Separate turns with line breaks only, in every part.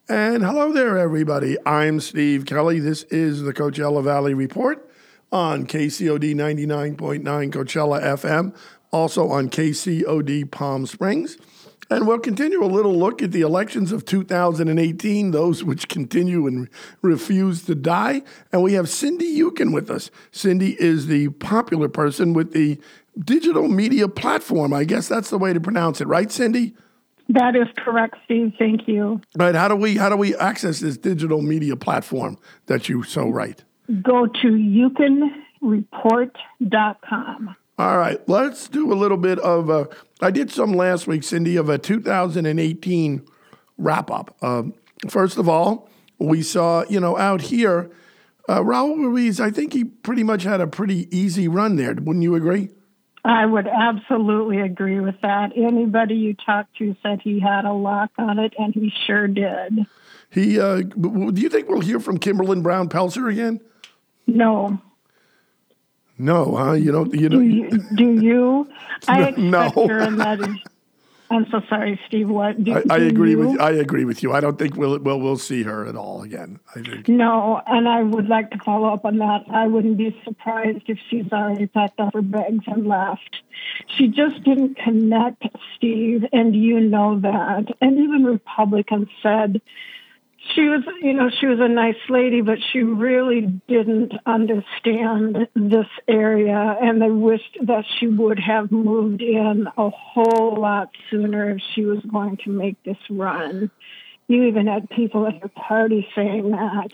And hello there, everybody. I'm Steve Kelly. This is the Coachella Valley Report on KCOD 99.9 Coachella FM, also on KCOD Palm Springs. And we'll continue a little look at the elections of 2018, those which continue and refuse to die. And we have Cindy Yukin with us. Cindy is the popular person with the digital media platform. I guess that's the way to pronounce it, right, Cindy?
That is correct, Steve. Thank you.
Right. How do we access this digital media platform that you so write?
Go to youcanreport.com.
All right. Let's do a little bit of, I did some last week, Cindy, of a 2018 wrap up. First of all, we saw, out here, Raul Ruiz, I think he pretty much had a pretty easy run there. Wouldn't you agree?
I would absolutely agree with that. Anybody you talked to said he had a lock on it, and he sure did.
Do you think we'll hear from Kimberlin Brown Pelzer again?
No.
No, huh?
Do you? I expect
No.
her, and that is. I'm so sorry, Steve. What?
I agree with you. I don't think we'll see her at all again. I think
no, and I would like to follow up on that. I wouldn't be surprised if she's already packed up her bags and left. She just didn't connect, Steve, and you know that. And even Republicans said she was a nice lady, but she really didn't understand this area, and they wished that she would have moved in a whole lot sooner if she was going to make this run. You even had people at your party saying that.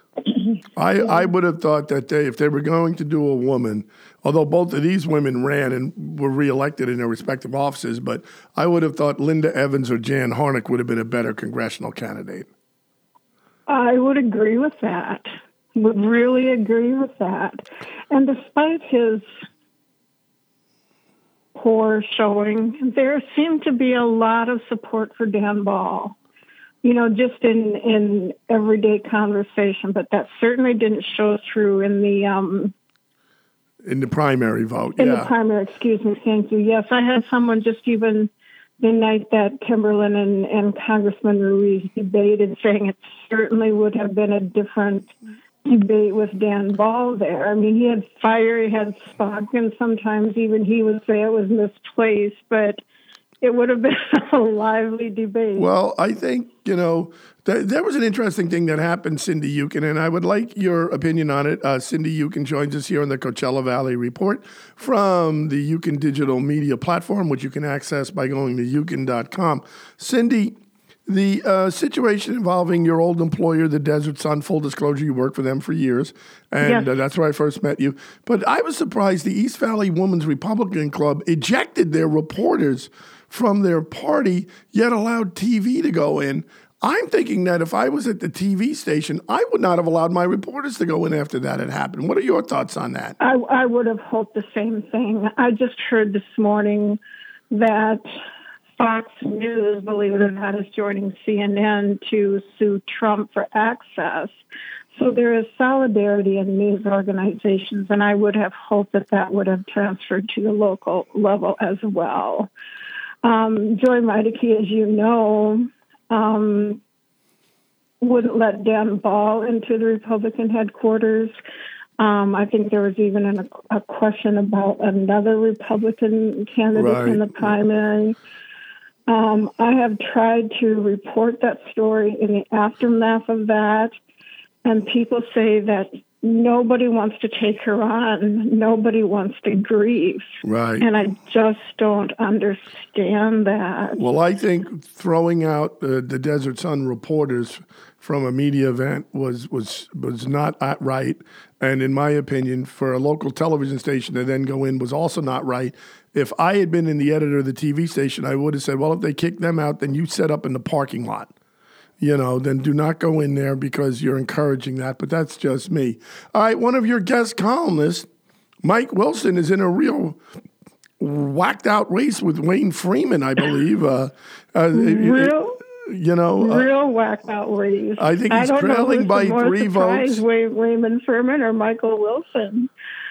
I would have thought that if they were going to do a woman, although both of these women ran and were reelected in their respective offices, but I would have thought Linda Evans or Jan Harnick would have been a better congressional candidate.
I would agree with that. Would really agree with that. And despite his poor showing, there seemed to be a lot of support for Dan Ball. Just in everyday conversation, but that certainly didn't show through in the
primary vote.
In the primary, excuse me, thank you. Yes, I had someone just even the night that Kimberlin and Congressman Ruiz debated, saying it certainly would have been a different debate with Dan Ball there. I mean, he had fire, he had spark, and sometimes even he would say it was misplaced, but it would have been a lively debate.
Well, I think, there was an interesting thing that happened, Cindy Yukin, and I would like your opinion on it. Cindy Yukin joins us here on the Coachella Valley Report from the Yukin Digital Media Platform, which you can access by going to yukin.com. Cindy, the situation involving your old employer, the Desert Sun, full disclosure, you worked for them for years, and
yes.
That's where I first met you. But I was surprised the East Valley Women's Republican Club ejected their reporters from their party, yet allowed TV to go in. I'm thinking that if I was at the TV station, I would not have allowed my reporters to go in after that had happened. What are your thoughts on that?
I would have hoped the same thing. I just heard this morning that Fox News, believe it or not, is joining CNN to sue Trump for access. So there is solidarity in news organizations, and I would have hoped that would have transferred to the local level as well. Joy Meideke, as you know, wouldn't let Dan Ball into the Republican headquarters. I think there was even a question about another Republican candidate in the primary. I have tried to report that story in the aftermath of that, and people say that nobody wants to take her on. Nobody wants to grieve.
Right.
And I just don't understand that.
Well, I think throwing out the Desert Sun reporters from a media event was not right. And in my opinion, for a local television station to then go in was also not right. If I had been in the editor of the TV station, I would have said, well, if they kick them out, then you set up in the parking lot. Then do not go in there because you're encouraging that. But that's just me. All right, one of your guest columnists, Mike Wilson, is in a real whacked out race with Wayne Freeman, I believe.
Real whacked out race.
I think he's trailing by 3 votes.
Raymond Freeman or Michael Wilson.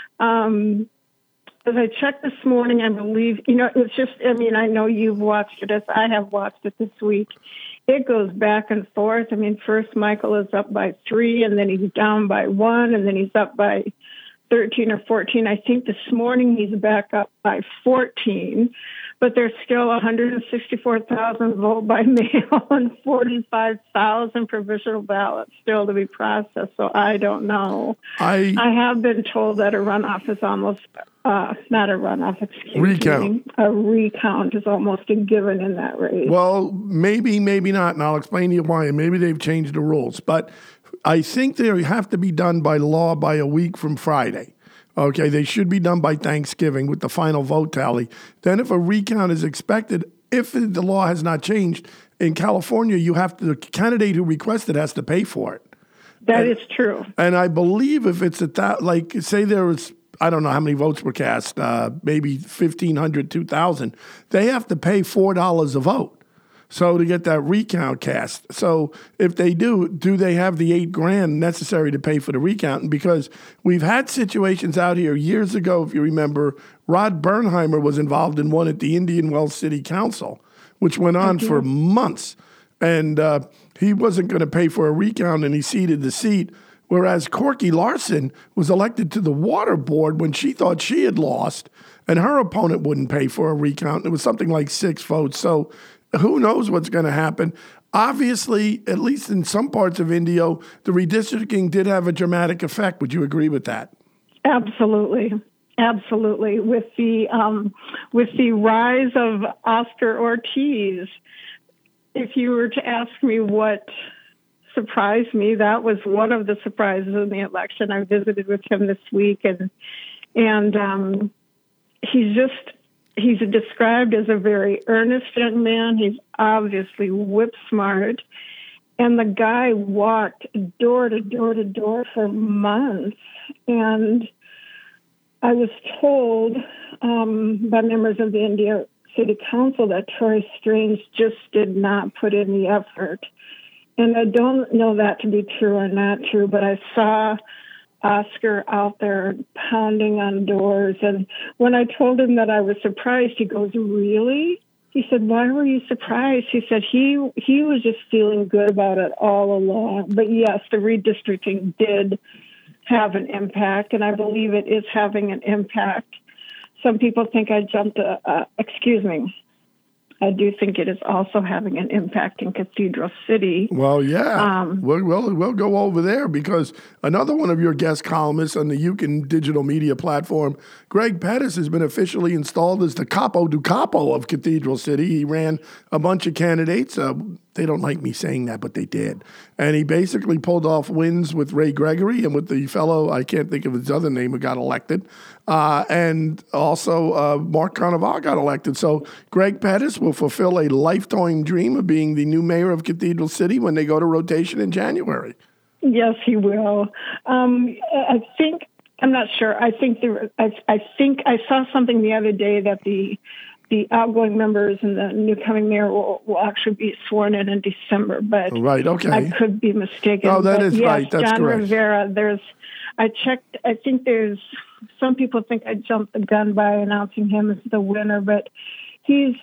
As I checked this morning, I believe, it's just, I know you've watched it as I have watched it this week. it goes back and forth. I mean, first Michael is up by 3, and then he's down by 1, and then he's up by 13 or 14. I think this morning he's back up by 14, but there's still 164,000 vote by mail and 45,000 provisional ballots still to be processed. So I don't know. I have been told that a runoff is almost not a runoff,
recount.
A recount is almost a given in that race.
Well, maybe not, and I'll explain to you why. And maybe they've changed the rules, but I think they have to be done by law by a week from Friday. Okay, they should be done by Thanksgiving with the final vote tally. Then if a recount is expected, if the law has not changed, in California, the candidate who requested has to pay for it.
That is true.
And I believe if it's say there was, I don't know how many votes were cast, maybe 1,500, 2,000, they have to pay $4 a vote. So to get that recount cast. So if they do they have the $8,000 necessary to pay for the recount? And because we've had situations out here years ago, if you remember, Rod Bernheimer was involved in one at the Indian Wells City Council, which went on for months. And he wasn't going to pay for a recount, and he ceded the seat. Whereas Corky Larson was elected to the water board when she thought she had lost, and her opponent wouldn't pay for a recount. It was something like 6 votes. So who knows what's going to happen? Obviously, at least in some parts of Indio, the redistricting did have a dramatic effect. Would you agree with that?
Absolutely. Absolutely. With the rise of Oscar Ortiz, if you were to ask me what surprised me, that was one of the surprises in the election. I visited with him this week, and he's described as a very earnest young man. He's obviously whip smart. And the guy walked door to door to door for months. And I was told by members of the Indio City Council that Troy Strange just did not put in the effort. And I don't know that to be true or not true, but I saw Oscar out there pounding on doors. And when I told him that I was surprised, he goes, "Really?" He said, "Why were you surprised?" He said he was just feeling good about it all along. But yes, the redistricting did have an impact, and I believe it is having an impact. Some people think I jumped I do think it is also having an impact in Cathedral City.
Well, yeah. We'll go over there because another one of your guest columnists on the Yukon digital media platform, Greg Pettis, has been officially installed as the capo du capo of Cathedral City. He ran a bunch of candidates. They don't like me saying that, but they did. And he basically pulled off wins with Ray Gregory and with the fellow, I can't think of his other name, who got elected. And also Mark Carnival got elected. So Greg Pettis will fulfill a lifetime dream of being the new mayor of Cathedral City when they go to rotation in January.
Yes, he will. I think, I'm not sure. I think I saw something the other day that the outgoing members and the new coming mayor will actually be sworn in December, but
right, okay.
I could be mistaken.
Oh, that is right. That's
John
correct.
Rivera, I checked, I think there's, some people think I jumped the gun by announcing him as the winner, but he's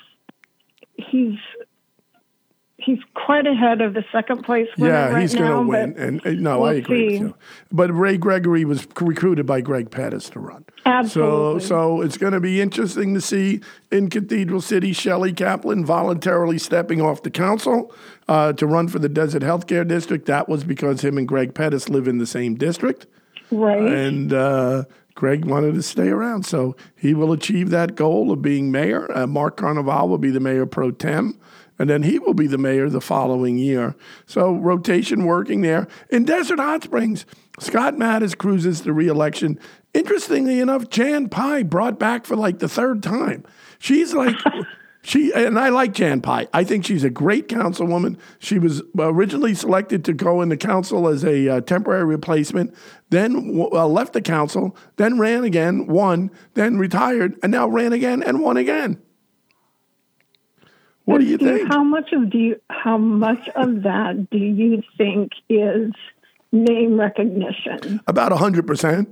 quite ahead of the second place winner right now.
Yeah, he's going to win. And no, I agree with you. But Ray Gregory was recruited by Greg Pettis to run.
Absolutely.
So it's going to be interesting to see in Cathedral City, Shelley Kaplan voluntarily stepping off the council to run for the Desert Healthcare District. That was because him and Greg Pettis live in the same district.
Right.
And Greg wanted to stay around. So he will achieve that goal of being mayor. Mark Carnival will be the mayor pro tem. And then he will be the mayor the following year. So rotation working there. In Desert Hot Springs, Scott Mattis cruises to re-election. Interestingly enough, Jan Pye brought back for like the third time. She's like, and I like Jan Pye. I think she's a great councilwoman. She was originally selected to go in the council as a temporary replacement, then left the council, then ran again, won, then retired, and now ran again and won again. What do you think?
How much of that do you think is name recognition?
About 100%.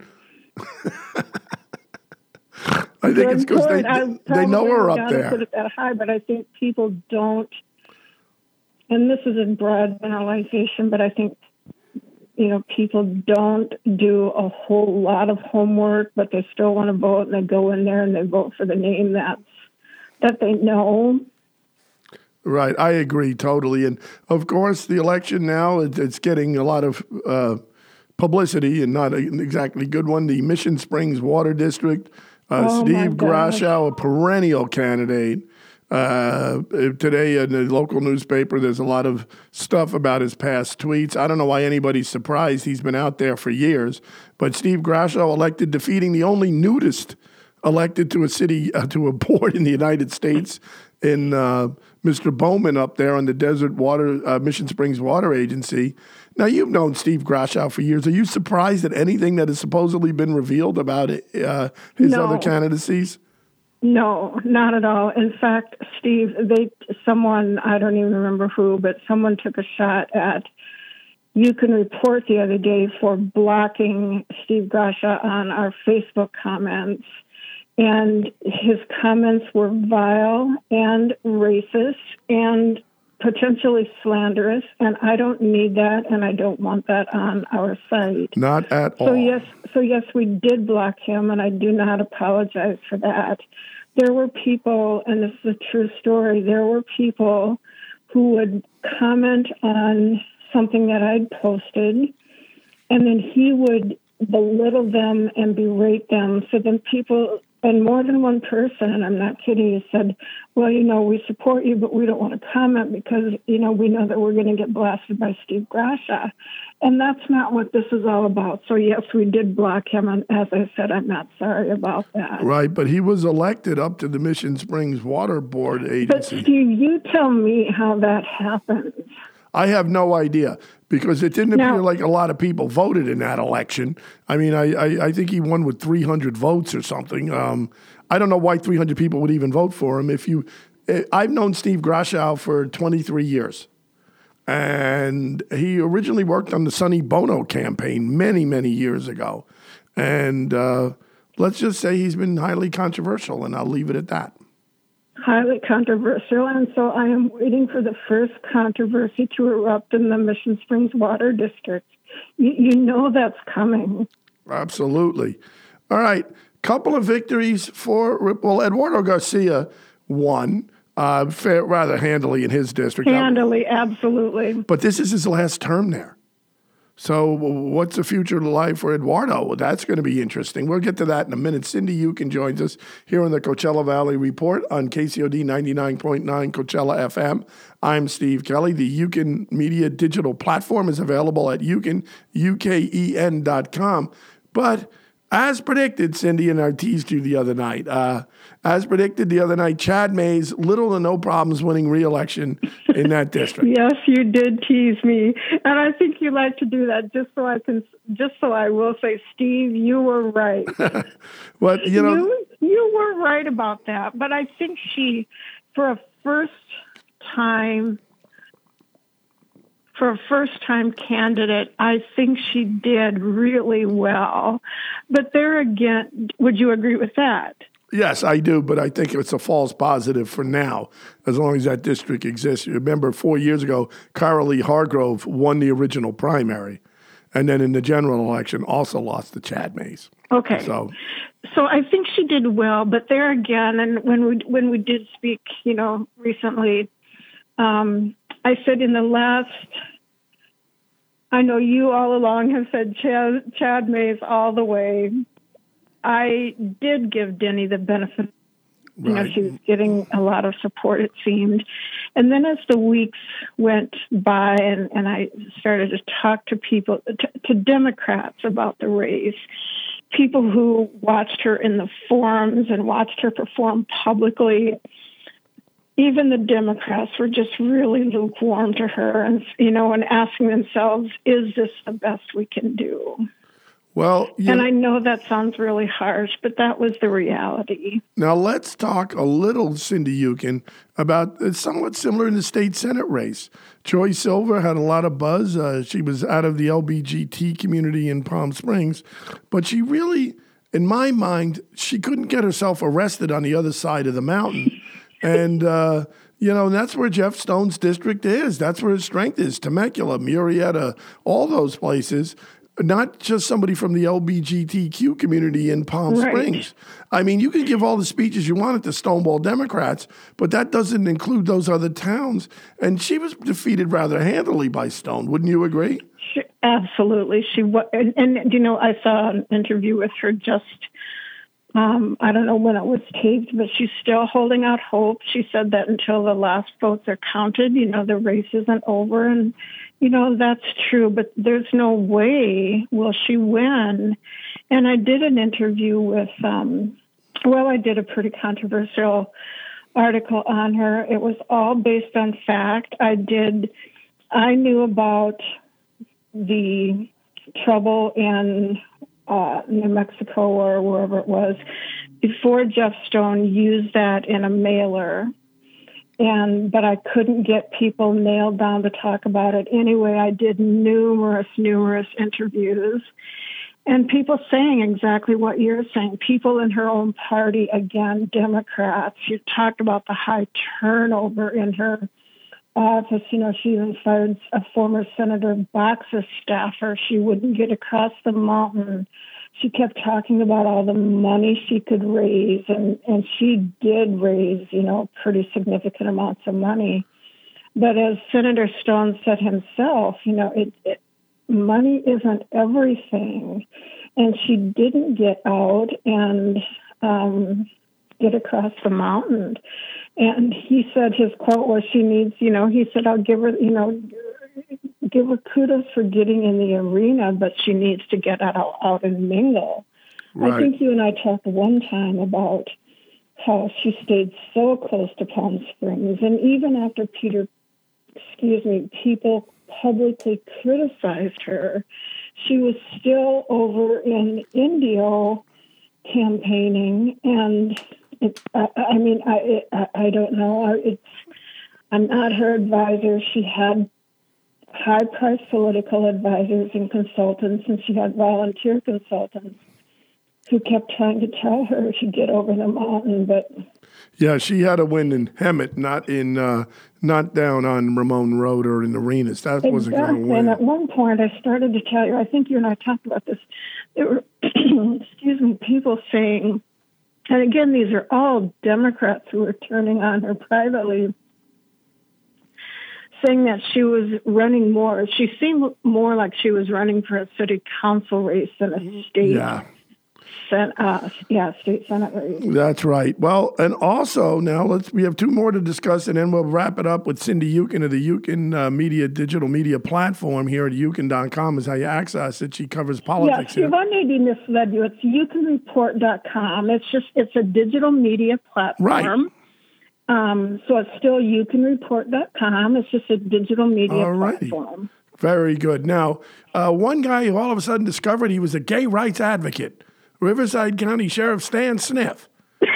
I think it's because they know her up there.
Put it that high, but I think people don't and this is a broad generalization, but I think, people don't do a whole lot of homework, but they still want to vote, and they go in there and they vote for the name that they know.
Right, I agree totally. And of course, the election now, it's getting a lot of publicity and not an exactly good one. The Mission Springs Water District, Steve Grashow, a perennial candidate. Today in the local newspaper, there's a lot of stuff about his past tweets. I don't know why anybody's surprised. He's been out there for years. But Steve Grashow elected, defeating the only nudist elected to a city, to a board in the United States, in Mr. Bowman up there on the Desert Water, Mission Springs Water Agency. Now, you've known Steve Grashow for years. Are you surprised at anything that has supposedly been revealed about his other candidacies?
No, not at all. In fact, Steve, someone, I don't even remember who, but someone took a shot at You Can Report the other day for blocking Steve Grashow on our Facebook comments. And his comments were vile and racist and potentially slanderous, and I don't need that, and I don't want that on our site.
Not at all.
So yes, we did block him, and I do not apologize for that. There were people, and this is a true story, there were people who would comment on something that I'd posted, and then he would belittle them and berate them. So then people, and more than one person, and I'm not kidding, said, well, we support you, but we don't want to comment because, we know that we're going to get blasted by Steve Grashow. And that's not what this is all about. So, yes, we did block him. And as I said, I'm not sorry about that.
Right, but he was elected up to the Mission Springs Water Board Agency.
But, Steve, you tell me how that happens.
I have no idea because it didn't appear like a lot of people voted in that election. I mean, I think he won with 300 votes or something. I don't know why 300 people would even vote for him. I've known Steve Grashow for 23 years, and he originally worked on the Sonny Bono campaign many, many years ago. And let's just say he's been highly controversial, and I'll leave it at that.
Highly controversial, and so I am waiting for the first controversy to erupt in the Mission Springs Water District. You know that's coming.
Absolutely. All right, couple of victories for, Eduardo Garcia won rather handily in his district.
Handily, absolutely.
But this is his last term there. So what's the future like for Eduardo? Well, that's going to be interesting. We'll get to that in a minute. Cindy Yukin joins us here on the Coachella Valley Report on KCOD 99.9 Coachella FM. I'm Steve Kelly. The Yukin Media digital platform is available at UKEN.com. But as predicted, Cindy, and I teased you the other night, Chad Mayes, little to no problems winning re-election in that district.
Yes, you did tease me. And I think you like to do that just so I will say, Steve, you were right.
But,
you were right about that. But I think for a first-time candidate, I think she did really well. But there again, would you agree with that?
Yes, I do, but I think it's a false positive for now, as long as that district exists. You remember 4 years ago, Carolee Hargrove won the original primary, and then in the general election also lost to Chad Mayes.
Okay. So I think she did well, but there again, and when we did speak, recently, I said in the last, I know you all along have said Chad Mayes all the way. I did give Denny the benefit.
Right.
She was getting a lot of support, it seemed. And then as the weeks went by and I started to talk to people, to Democrats about the race, people who watched her in the forums and watched her perform publicly, even the Democrats were just really lukewarm to her and asking themselves, is this the best we can do?
Well,
and I know that sounds really harsh, but that was the reality.
Now let's talk a little, Cindy Yukin, about somewhat similar in the state Senate race. Joy Silver had a lot of buzz. She was out of the LBGT community in Palm Springs, but she really, in my mind, she couldn't get herself arrested on the other side of the mountain. And You know, and that's where Jeff Stone's district is. That's where his strength is. Temecula, Murrieta, all those places. Not just somebody from the LGBTQ community in Palm Springs. I mean, you can give all the speeches you want at the Stonewall Democrats, but that doesn't include those other towns. And she was defeated rather handily by Stone. Wouldn't you agree?
Absolutely. She was, and you know, I saw an interview with her just, I don't know when it was taped, but she's still holding out hope. She said that until the last votes are counted, you know, the race isn't over. And, you know, that's true, but there's no way will she win. And I did an interview with, I did a pretty controversial article on her. It was all based on fact. I knew about the trouble in New Mexico or wherever it was before Jeff Stone used that in a mailer. But I couldn't get people nailed down to talk about it. Anyway, I did numerous interviews and people saying exactly what you're saying. People in her own party, again, Democrats. You talked about the high turnover in her office. You know, she even fired a former Senator Boxer staffer. She wouldn't get across the mountain. She kept talking about all the money she could raise, and she did raise, you know, pretty significant amounts of money. But as Senator Stone said himself, you know, money isn't everything. And she didn't get out and get across the mountain. And he said his quote was, she needs, you know, he said, I'll give her, you know, give her kudos for getting in the arena, but she needs to get out and mingle. Right. I think you and I talked one time about how she stayed so close to Palm Springs. And even after people publicly criticized her, she was still over in Indio campaigning. And I don't know. I'm not her advisor. She had high-priced political advisors and consultants, and she had volunteer consultants who kept trying to tell her to get over the mountain. But
yeah, she had a win in Hemet, not down on Ramon Road or in Arenas. That wasn't going to win.
And at one point, I started to tell you, I think you and I talked about this. There were, people saying, and again, these are all Democrats who were turning on her privately, saying that she was running more. She seemed more like she was running for a city council race than a state. State Senate race.
That's right. Well, and also now we have two more to discuss, and then we'll wrap it up with Cindy Yukin of the Yukin Media digital media platform here at yukin.com is how you access it. She covers politics.
Yes, I maybe misled you. It's yukinreport.com. It's a digital media platform.
Right.
So it's still yukinreport.com. It's just a digital media platform.
Very good. Now, one guy who all of a sudden discovered he was a gay rights advocate, Riverside County Sheriff Stan Sniff,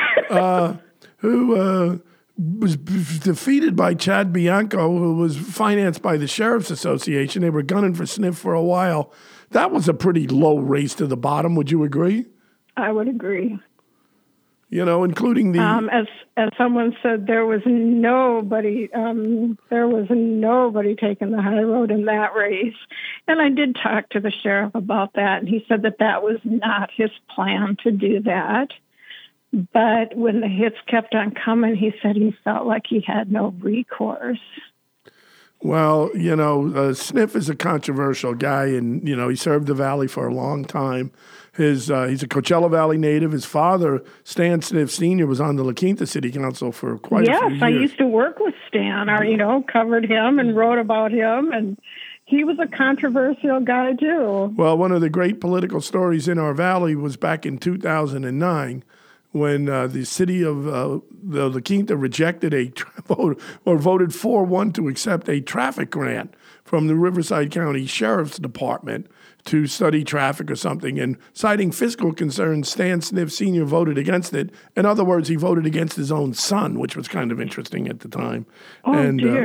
who was defeated by Chad Bianco, who was financed by the Sheriff's Association. They were gunning for Sniff for a while. That was a pretty low race to the bottom. Would you agree?
I would agree.
You know, including the
as someone said, there was nobody taking the high road in that race. And I did talk to the sheriff about that, and he said that was not his plan to do that. But when the hits kept on coming, he said he felt like he had no recourse.
Well, you know, Sniff is a controversial guy, and, you know, he served the Valley for a long time. He's a Coachella Valley native. His father, Stan Sniff Sr., was on the La Quinta City Council for quite a few years.
Yes, I used to work with Stan. Covered him and wrote about him, and he was a controversial guy, too.
Well, one of the great political stories in our valley was back in 2009 when the city of the La Quinta rejected voted 4-1 to accept a traffic grant from the Riverside County Sheriff's Department to study traffic or something. And citing fiscal concerns, Stan Sniff Sr. voted against it. In other words, he voted against his own son, which was kind of interesting at the time.
Oh, dear.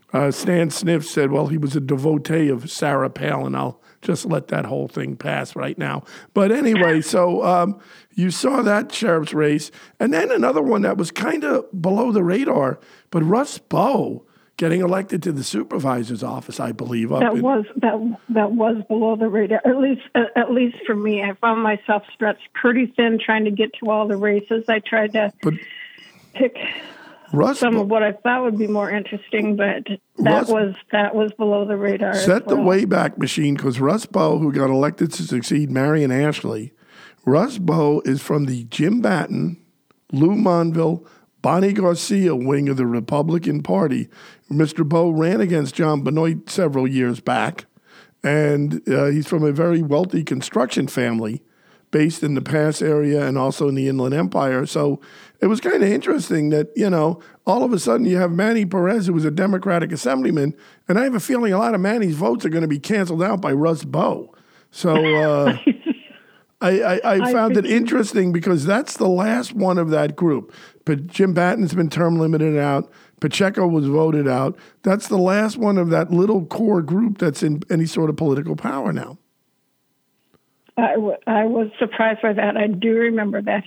Stan Sniff said, well, he was a devotee of Sarah Palin. I'll just let that whole thing pass right now. But anyway, so you saw that sheriff's race. And then another one that was kind of below the radar, but Russ Bowe getting elected to the supervisor's office, I believe.
That was below the radar. At least for me, I found myself stretched pretty thin trying to get to all the races. I tried to pick some of what I thought would be more interesting, but that was below the radar.
Set the Wayback Machine, because Russ Bowe, who got elected to succeed Marion Ashley, Russ Bowe is from the Jim Batten, Lou Monville, Bonnie Garcia wing of the Republican Party. Mr. Bowe ran against John Benoit several years back, and he's from a very wealthy construction family based in the Pass area and also in the Inland Empire. So it was kind of interesting that, all of a sudden you have Manny Perez, who was a Democratic assemblyman, and I have a feeling a lot of Manny's votes are going to be canceled out by Russ Bowe. So I found it interesting because that's the last one of that group. But Jim Batten's been term limited out. Pacheco was voted out. That's the last one of that little core group that's in any sort of political power now.
I was surprised by that. I do remember that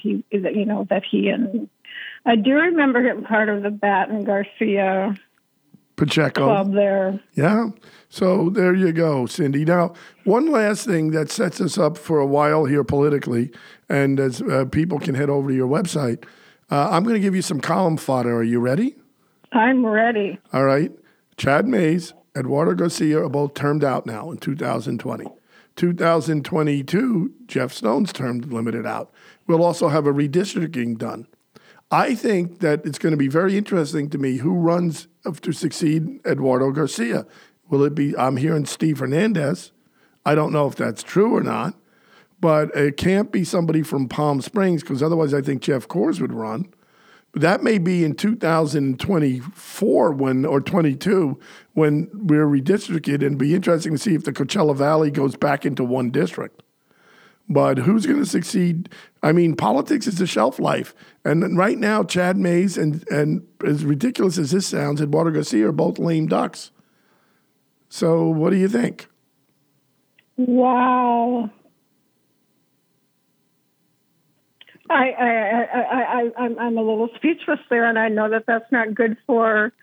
I do remember him part of the Batten Garcia
Pacheco
club there.
Yeah. So there you go, Cindy. Now, one last thing that sets us up for a while here politically, and as people can head over to your website, I'm going to give you some column fodder. Are you ready?
I'm ready.
All right. Chad Mays, Eduardo Garcia are both termed out now in 2020. 2022, Jeff Stone's term limited out. We'll also have a redistricting done. I think that it's going to be very interesting to me who runs to succeed Eduardo Garcia. Will it be, I'm hearing Steve Hernandez. I don't know if that's true or not, but it can't be somebody from Palm Springs because otherwise I think Jeff Coors would run. That may be in 2024 or 22 when we're redistricted, and it'd be interesting to see if the Coachella Valley goes back into one district. But who's going to succeed? I mean, politics is a shelf life. And right now, Chad Mays and as ridiculous as this sounds, Eduardo Garcia are both lame ducks. So what do you think?
Wow. I'm a little speechless there, and I know that that's not good for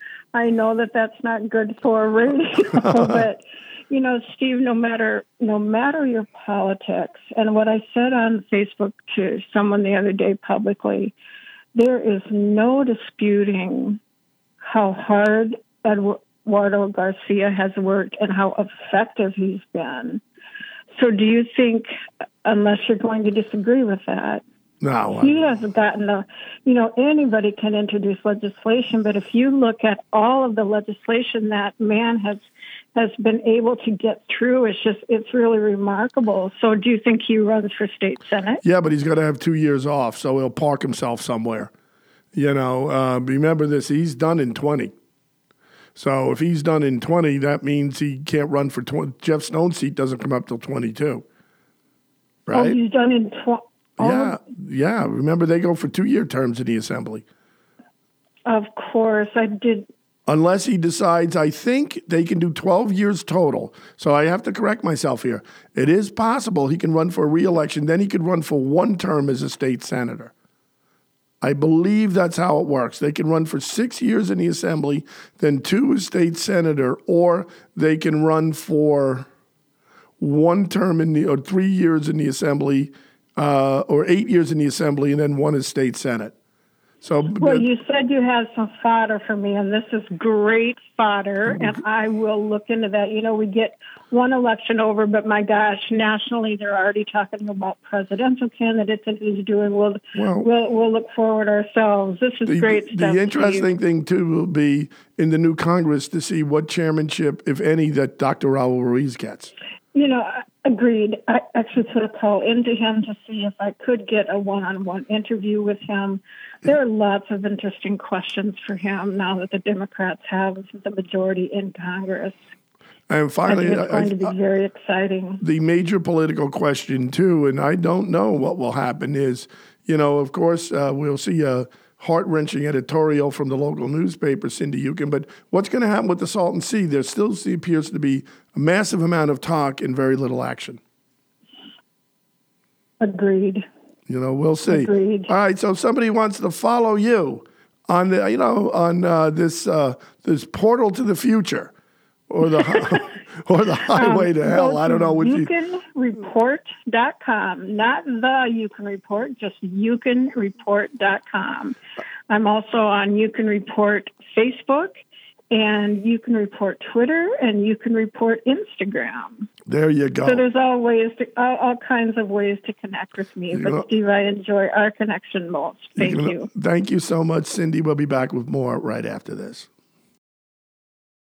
radio. But Steve, no matter your politics, and what I said on Facebook to someone the other day publicly, there is no disputing how hard Eduardo Garcia has worked and how effective he's been. So, do you think, unless you're going to disagree with that?
No,
he has gotten anybody can introduce legislation, but if you look at all of the legislation that man has been able to get through, it's really remarkable. So do you think he runs for state senate?
Yeah, but he's got to have 2 years off, so he'll park himself somewhere. Remember this, he's done in 20. So if he's done in 20, that means he can't run for 20. Jeff Stone's seat doesn't come up till 22. Right?
Oh, he's done in 20.
Yeah. Remember, they go for 2-year terms in the assembly.
Of course, I did.
Unless he decides, I think they can do 12 years total. So I have to correct myself here. It is possible he can run for a re-election. Then he could run for 1 term as a state senator. I believe that's how it works. They can run for 6 years in the assembly, then 2 as state senator, or they can run for 1 term or 3 years in the assembly, or 8 years in the assembly, and then 1 as state senate. So,
well, you said you had some fodder for me, and this is great fodder, and I will look into that. We get one election over, but my gosh, nationally they're already talking about presidential candidates and who's doing. We'll look forward ourselves. This is great stuff.
The interesting thing, too, will be in the new Congress to see what chairmanship, if any, that Dr. Raul Ruiz gets.
Agreed. I actually put a call into him to see if I could get a one-on-one interview with him. There are lots of interesting questions for him now that the Democrats have the majority in Congress.
And finally,
it's going to be very exciting.
The major political question, too, and I don't know what will happen is, of course, we'll see a heart-wrenching editorial from the local newspaper, Cindy Yukin. But what's going to happen with the Salton Sea? There still appears to be a massive amount of talk and very little action.
Agreed.
We'll see.
Agreed.
All right, so if somebody wants to follow you on the, on this portal to the future, or the highway to hell, I don't know what
YouCanReport.com, not the You Can Report, just YouCanReport.com. I'm also on You Can Report Facebook, and You Can Report Twitter, and You Can Report Instagram.
There you go.
So there's all kinds of ways to connect with me. But Steve, I enjoy our connection most. Thank you.
Thank you so much, Cindy. We'll be back with more right after this.